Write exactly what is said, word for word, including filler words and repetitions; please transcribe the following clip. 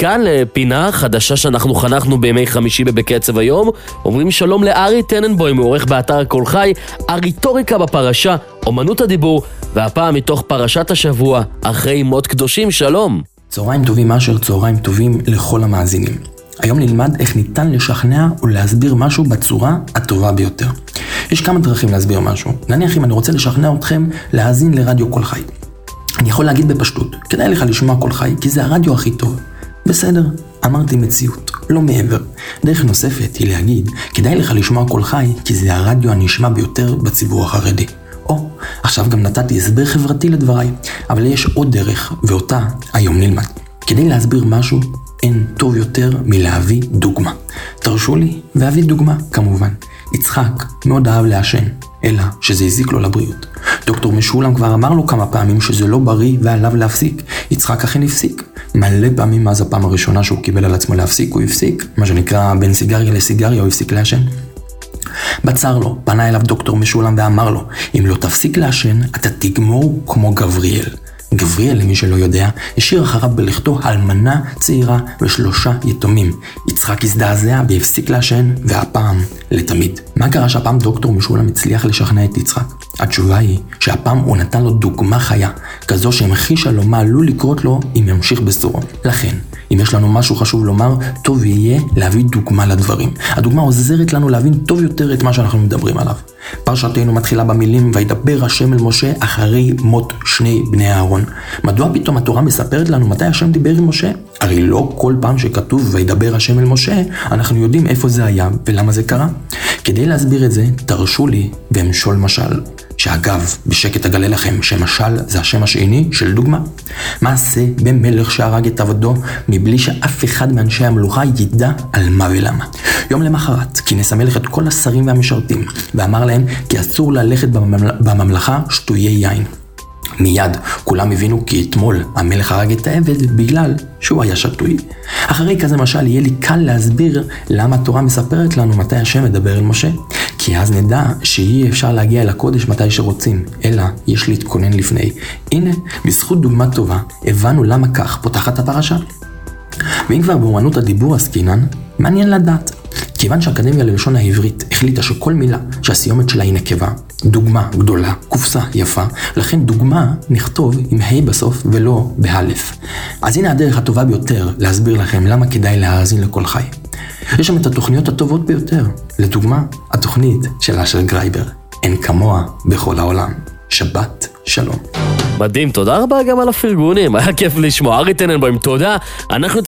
מכאן לפינה חדשה שאנחנו חנכנו בימי חמישי בבקצב היום. אומרים שלום לארי טננבוים, מעורך באתר הכל חי, אריטוריקה בפרשה, אומנות הדיבור, והפעם מתוך פרשת השבוע, אחרי מות קדושים. שלום. צהריים טובים אשר, צהריים טובים לכל המאזינים. היום נלמד איך ניתן לשכנע ולהסביר משהו בצורה הטובה ביותר. יש כמה דרכים להסביר משהו. נניח אם אני רוצה לשכנע אתכם להאזין לרדיו כל חי. אני יכול להגיד בפשטות, כדאי לך לשמוע כל חי, כי זה הרדיו הכי טוב. בסדר, אמרתי מציאות, לא מעבר. דרך נוספת היא להגיד, כדאי לך לשמוע כל חי, כי זה הרדיו הנשמע ביותר בציבור החרדי. או, עכשיו גם נתתי הסבר חברתי לדבריי, אבל יש עוד דרך, ואותה היום נלמד. כדי להסביר משהו, אין טוב יותר מלהביא דוגמה. תרשו לי, ואביא דוגמה, כמובן. יצחק מאוד אהב לעשן, אלא שזה הזיק לו לבריאות. דוקטור משולם כבר אמר לו כמה פעמים שזה לא בריא ועליו להפסיק. יצחק אכן הפסיק. מלא פעמים מאז הפעם הראשונה שהוא קיבל על עצמו להפסיק, הוא הפסיק. מה שנקרא בין סיגריה לסיגריה, הוא הפסיק לעשן. בצר לו, פנה אליו דוקטור משולם ואמר לו, אם לא תפסיק לעשן, אתה תגמור כמו גבריאל. גבריאל, למי שלא יודע, השאיר אחריו בלכתו אלמנה צעירה ושלושה יתומים. יצחק הזדעזע והפסיק לעשן, והפעם לתמיד. מה קרה שהפעם דוקטור משולם הצליח לשכנע את יצחק? התשובה היא שהפעם הוא נתן לו דוגמה חיה, כזו שהמחישה לו מה עלול לקרות לו אם ימשיך בסורו. לכן, אם יש לנו משהו חשוב לומר, טוב יהיה להביא דוגמה לדברים. הדוגמה עוזרת לנו להבין טוב יותר את מה שאנחנו מדברים עליו. פרשתנו מתחילה במילים, וידבר השם אל משה אחרי מות שני בני אהרון. מדוע פתאום התורה מספרת לנו מתי השם דיבר עם משה? הרי לא כל פעם שכתוב וידבר השם אל משה, אנחנו יודעים איפה זה היה ולמה זה קרה. כדי להסביר את זה, תרשו לי ואמשול משל. שאגב, בשקט אגלה לכם שמשל זה השם השני של דוגמה. מעשה במלך שהרג את עבדו מבלי שאף אחד מאנשי המלוכה ידע על מה ולמה. יום למחרת כינס המלך את כל השרים והמשרתים ואמר להם כי אסור ללכת בממל... בממלכה שטויי יין. מיד כולם הבינו כי אתמול המלך הרג את העבד בגלל שהוא היה שטוי. אחרי כזה משל יהיה לי קל להסביר למה התורה מספרת לנו מתי השם מדבר אל משה. כי אז נדע שאי אפשר להגיע אל הקודש מתי שרוצים, אלא יש להתכונן לפני. הנה, בזכות דוגמה טובה, הבנו למה כך פותחת הפרשה. ואם כבר באומנות הדיבור עסקינן, מעניין לדעת. כיוון שהאקדמיה ללשון העברית החליטה שכל מילה שהסיומת שלה היא נקבה, דוגמה גדולה, קופסה יפה, לכן דוגמה נכתוב עם ה' בסוף ולא באלף. אז הנה הדרך הטובה ביותר להסביר לכם למה כדאי להאזין לכל חי. יש שם את התוכניות הטובות ביותר. לדוגמה, התוכנית של אשר גרייבר. אין כמוה בכל העולם. שבת שלום. מדהים, תודה רבה גם על הפרגונים. היה כיף לשמוע. ארי טננבוים, תודה. אנחנו